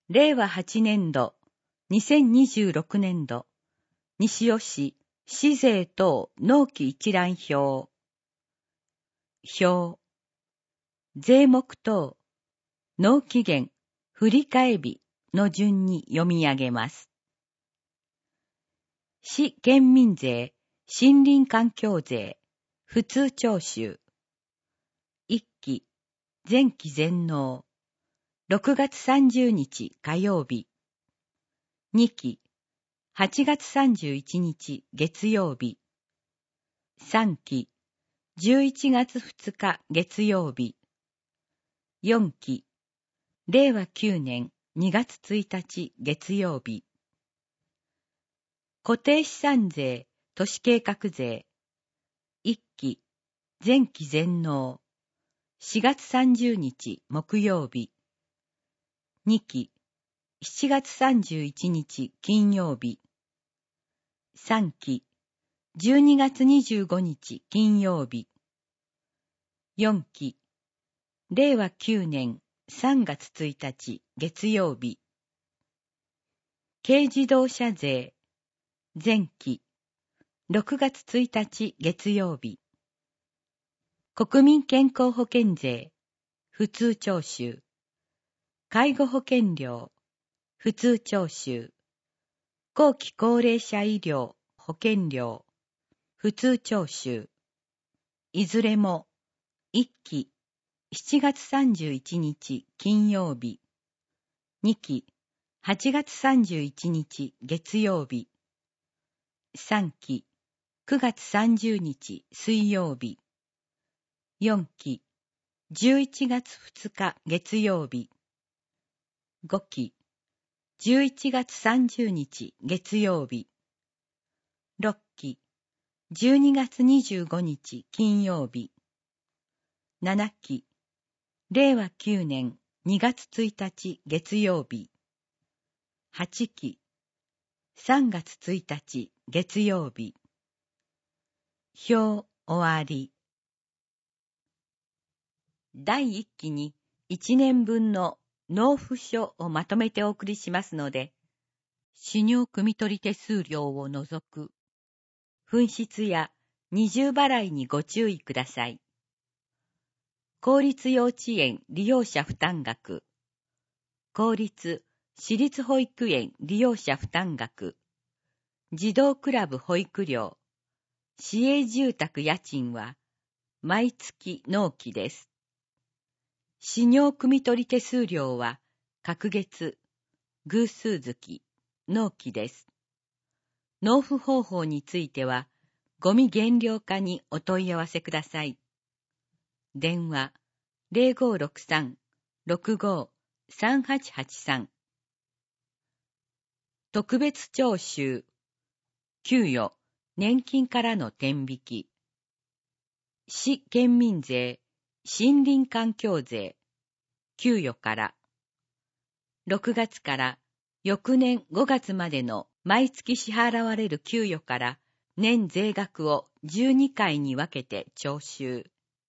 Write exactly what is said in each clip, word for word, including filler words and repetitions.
れいわはちねんど、にせんにじゅうろくねんど、西尾市市税等納期一覧表。表。税目等、納期限、振替日の順に読み上げます。市県民税、森林環境税、普通徴収。一期、前期全納。ろくがつさんじゅうにち火曜日。二期、はちがつさんじゅういちにち月曜日。三期、じゅういちがつふつか月曜日。四期、れいわきゅうねんにがつついたち月曜日。固定資産税、都市計画税。一期、前期全納。しがつさんじゅうにち木曜日。二期、しちがつさんじゅういちにち金曜日。三期、じゅうにがつにじゅうごにち金曜日。四期、れいわきゅうねんさんがつついたち月曜日。軽自動車税、前期、ろくがつついたち月曜日。国民健康保険税、普通徴収。介護保険料、普通徴収。後期高齢者医療、保険料、普通徴収。いずれも、一期、しちがつさんじゅういちにち金曜日。二期、はちがつさんじゅういちにち月曜日。三期、くがつさんじゅうにち水曜日。四期、じゅういちがつふつか月曜日。五期、じゅういちがつさんじゅうにち月曜日。六期、じゅうにがつにじゅうごにち金曜日。七期、れいわきゅうねんにがつついたち月曜日。八期、さんがつついたち月曜日。表終わり。だいいっきにいちねんぶんの納付書をまとめてお送りしますので、使用汲み取り手数料を除く紛失や二重払いにご注意ください。公立幼稚園利用者負担額、公立私立保育園利用者負担額、児童クラブ保育料、市営住宅家賃は毎月納期です。使用汲み取り手数料は隔月、偶数月、納期です。納付方法については、ゴミ減量課にお問い合わせください。電話ゼロごろくさん ろくご さんはちはちさん。特別徴収、給与、年金からの天引き。市県民税、森林環境税、給与から。ろくがつから翌年ごがつまでの毎月支払われる給与から年税額をじゅうにかいに分けて徴収。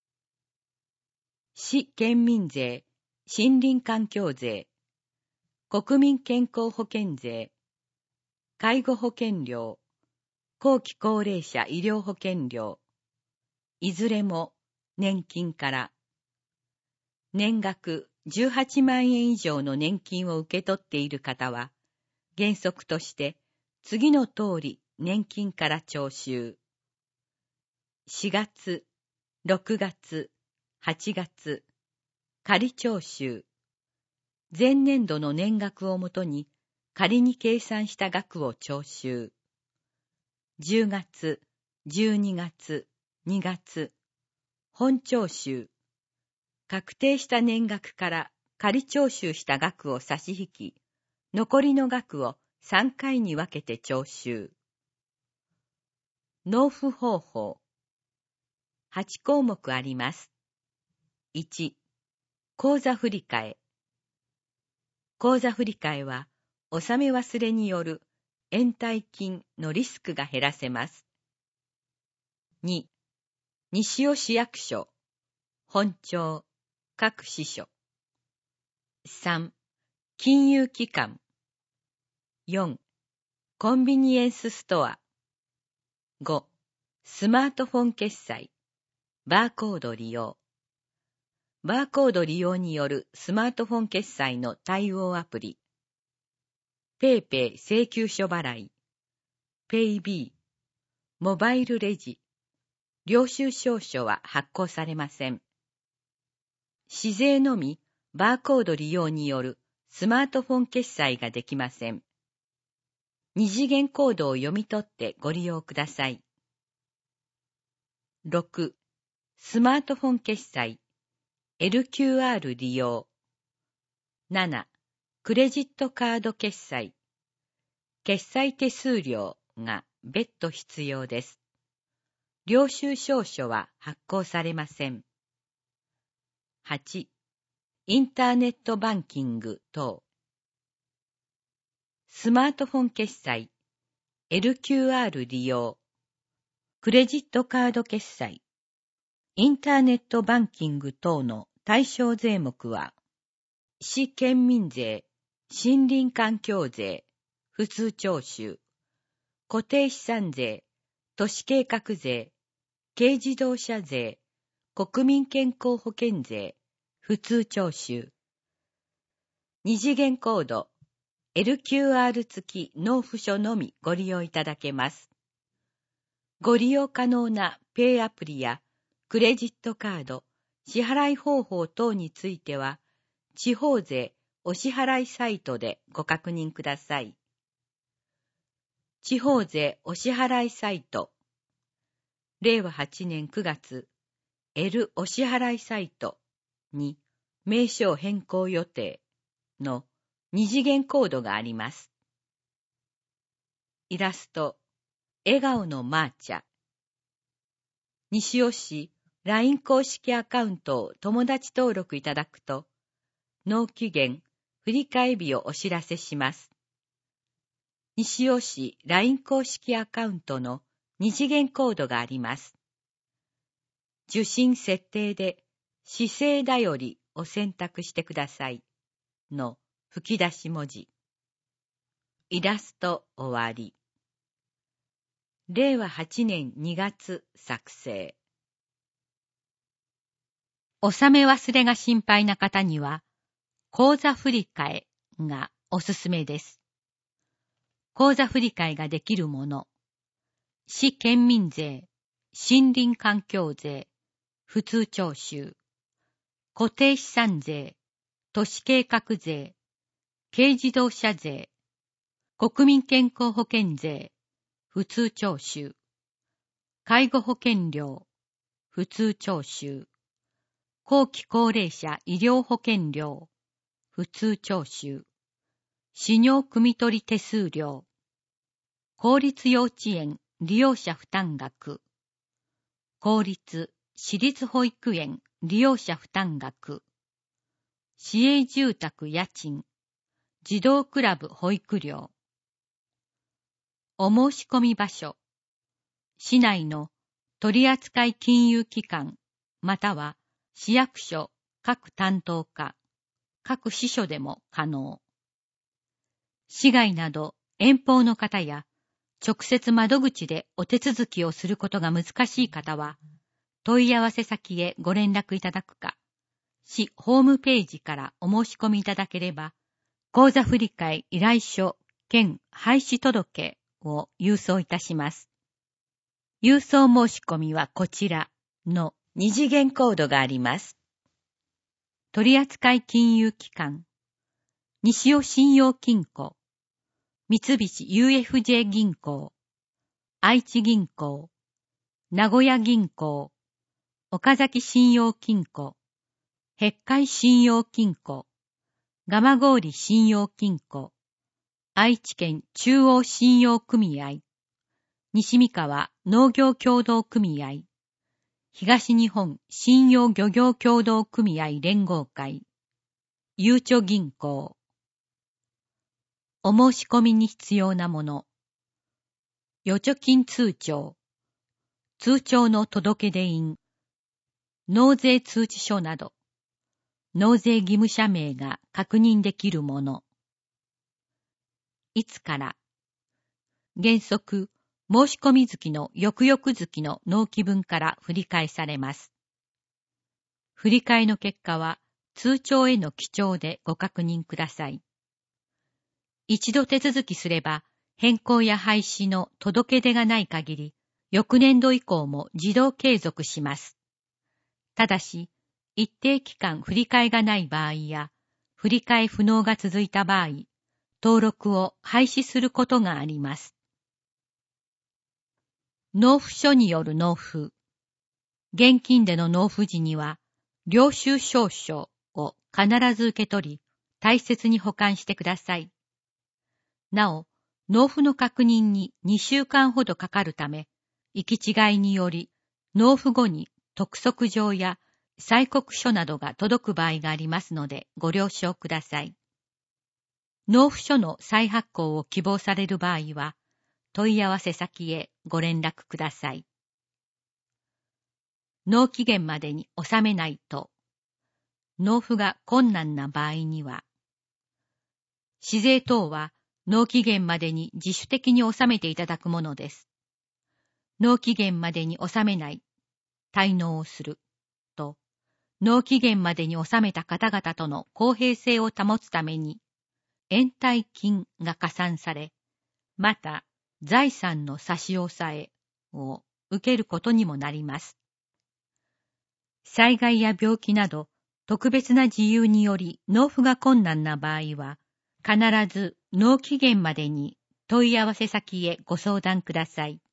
市県民税、森林環境税、国民健康保険税、介護保険料、後期高齢者医療保険料、いずれも年金から。年額じゅうはちまんえん以上の年金を受け取っている方は、原則として次の通り年金から徴収。しがつ、ろくがつ、はちがつ、仮徴収。前年度の年額をもとに仮に計算した額を徴収。じゅうがつ、じゅうにがつ、にがつ、本徴収。確定した年額から仮徴収した額を差し引き、残りの額をさんかいに分けて徴収。納付方法。はちこうもくあります。いち、口座振替。口座振替は、納め忘れによる延滞金のリスクが減らせます。に、西尾市役所、本庁、各支所。さん、 金融機関。よん、コンビニエンスストア。ご、スマートフォン決済。バーコード利用。バーコード利用によるスマートフォン決済の対応アプリ。ペイペイ請求書払い。ペイビー。モバイルレジ。領収証書は発行されません。市税のみバーコード利用によるスマートフォン決済ができません。二次元コードを読み取ってご利用ください。ろく、スマートフォン決済。エルキューアール 利用。なな、クレジットカード決済。決済手数料が別途必要です。領収証書は発行されません。はち、インターネットバンキング等。スマートフォン決済。エルキューアール 利用。クレジットカード決済。インターネットバンキング等の対象税目は、市県民税、森林環境税、普通徴収、固定資産税、都市計画税、軽自動車税、国民健康保険税、普通徴収。二次元コード、エルキューアール 付き納付書のみご利用いただけます。ご利用可能なペイアプリやクレジットカード、支払い方法等については、地方税お支払いサイトでご確認ください。地方税お支払いサイト。れいわはちねんくがつ、L お支払いサイトに名称変更予定の二次元コードがあります。イラスト、笑顔のマーチャ。西尾市 ライン 公式アカウントを友達登録いただくと、納期限、振替日をお知らせします。西尾市 ライン 公式アカウントの二次元コードがあります。受信設定で、姿勢だよりを選択してください。の吹き出し文字。イラスト終わり。れいわはちねんにがつ作成。納め忘れが心配な方には、口座振替がおすすめです。口座振替ができるもの。市県民税、森林環境税、普通徴収、固定資産税、都市計画税、軽自動車税、国民健康保険税、普通徴収、介護保険料、普通徴収、後期高齢者医療保険料、普通徴収、飼料汲み取り手数料、公立幼稚園利用者負担額、公立、私立保育園利用者負担額、市営住宅家賃、児童クラブ保育料。お申し込み場所、市内の取扱金融機関、または市役所各担当課、各支所でも可能。市外など遠方の方や、直接窓口でお手続きをすることが難しい方は、問い合わせ先へご連絡いただくか、市ホームページからお申し込みいただければ、口座振替依頼書兼廃止届を郵送いたします。郵送申し込みはこちらの二次元コードがあります。取扱金融機関、西尾信用金庫、三菱 ユーエフジェー 銀行、愛知銀行、名古屋銀行、岡崎信用金庫、碧海信用金庫、蒲郡信用金庫、愛知県中央信用組合、西三河農業協同組合、東日本信用漁業協同組合連合会、ゆうちょ銀行。お申し込みに必要なもの。預貯金通帳、通帳の届出印、納税通知書など、納税義務者名が確認できるもの。 いつから。原則、申し込み月の翌々月の納期分から振り替えされます。振り替えの結果は通帳への記帳でご確認ください。一度手続きすれば変更や廃止の届け出がない限り、翌年度以降も自動継続します。ただし、一定期間振り替えがない場合や、振り替え不能が続いた場合、登録を廃止することがあります。納付書による納付。現金での納付時には、領収証書を必ず受け取り、大切に保管してください。なお、納付の確認ににしゅうかんほどかかるため、行き違いにより、納付後に督促状や催告書などが届く場合がありますので、ご了承ください。納付書の再発行を希望される場合は、問い合わせ先へご連絡ください。納期限までに納めないと、納付が困難な場合には、市税等は納期限までに自主的に納めていただくものです。納期限までに納めない、滞納をする、と、納期限までに納めた方々との公平性を保つために、延滞金が加算され、また、財産の差し押さえを受けることにもなります。災害や病気など特別な事由により納付が困難な場合は、必ず納期限までに問い合わせ先へご相談ください。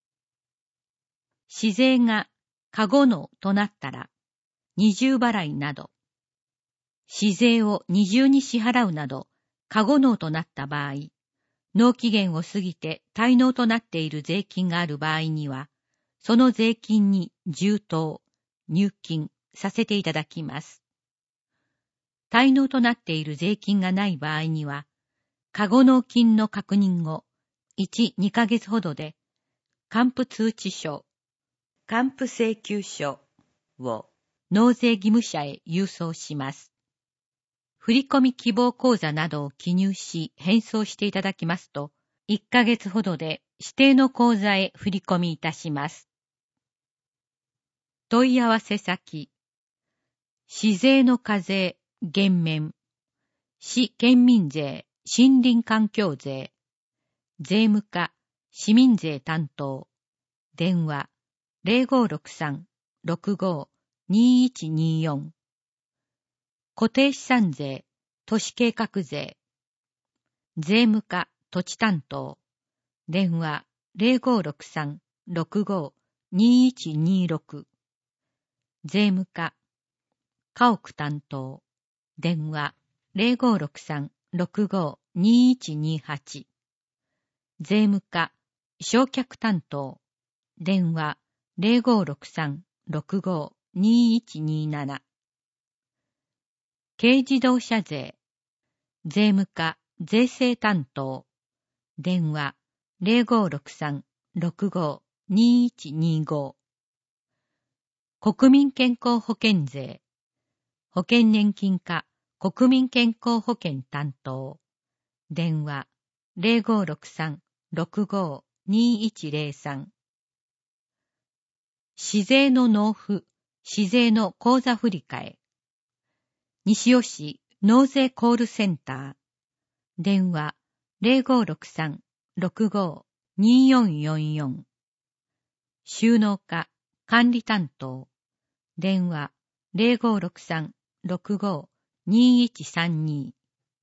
市税が過誤納となったら、二重払いなど、市税を二重に支払うなど、過誤納となった場合、納期限を過ぎて滞納となっている税金がある場合には、その税金に充当、入金させていただきます。滞納となっている税金がない場合には、過誤納金の確認後、いち、にかげつほどで、還付通知書、還付請求書を納税義務者へ郵送します。振込希望口座などを記入し返送していただきますと、いっかげつほどで指定の口座へ振り込みいたします。問い合わせ先、市税の課税減免、市県民税、森林環境税、税務課、市民税担当、電話 ゼロごろくさん ろくご にいちによん、固定資産税、都市計画税、税務課、土地担当、電話 ゼロごろくさん ろくご にいちにろく、税務課、家屋担当、電話 ゼロごろくさん ろくご にいちにはち、税務課、償却担当、電話 ゼロごろくさん ろくご にいちになな、軽自動車税、税務課、税制担当、電話 ゼロごろくさん ろくご にいちにご、国民健康保険税、保険年金課、国民健康保険担当、電話 ゼロごろくさん ろくご にいちゼロさん、市税の納付、市税の口座振替え、西尾市納税コールセンター、電話 ゼロごろくさん ろくご によんよんよん、収納課管理担当、電話 ゼロごろくさん ろくご にいちさんに、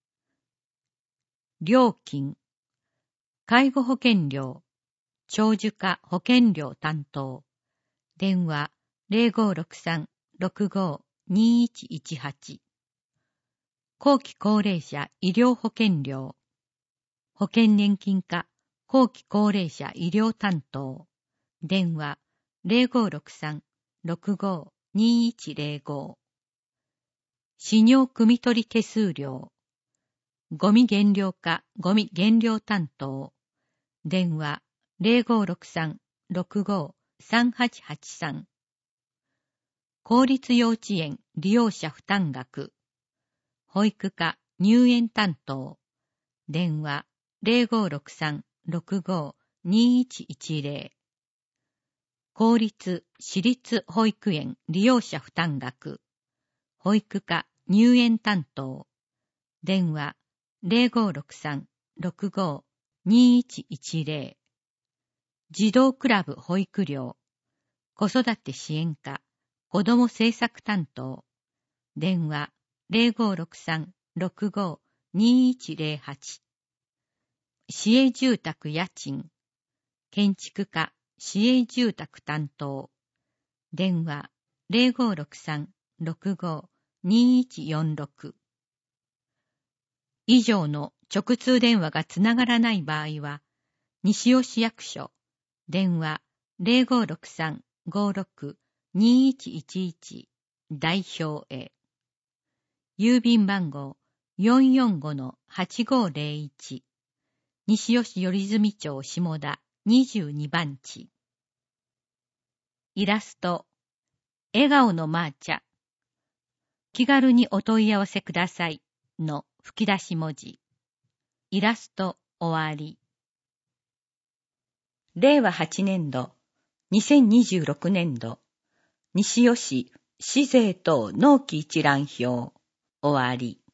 料金、介護保険料、長寿課保険料担当、電話 ゼロごろくさん ろくご にいちいちはち、後期高齢者医療保険料、保険年金課後期高齢者医療担当、電話 ゼロごろくさん ろくご にいちゼロご、使用汲み取り手数料、ゴミ減量課ゴミ減量担当、電話 ゼロごろくさん ろくご さんはちはちさん、公立幼稚園利用者負担額、保育課入園担当、電話ゼロごーろくさん ろくごー にいちいちゼロ。公立私立保育園利用者負担額、保育課入園担当、電話ゼロごーろくさん ろくごー にいちいちゼロ。児童クラブ保育料、子育て支援課子ども政策担当、電話ゼロごーろくさん ろくごー にいちゼロはち。市営住宅家賃、建築課市営住宅担当、電話ゼロごーろくさん ろくごー にいちよんろく。以上の直通電話がつながらない場合は、西尾市役所、電話ゼロごーろくさん ごーろく にいちいちいち代表へ。郵便番号 よんよんごのはちごーゼロいち。西尾市頼住町下田にじゅうにばん地。イラスト、笑顔のマーチャ。気軽にお問い合わせくださいの吹き出し文字。イラスト終わり。れいわはちねんど、にせんにじゅうろくねんど、西尾市市税等納期一覧表終わり。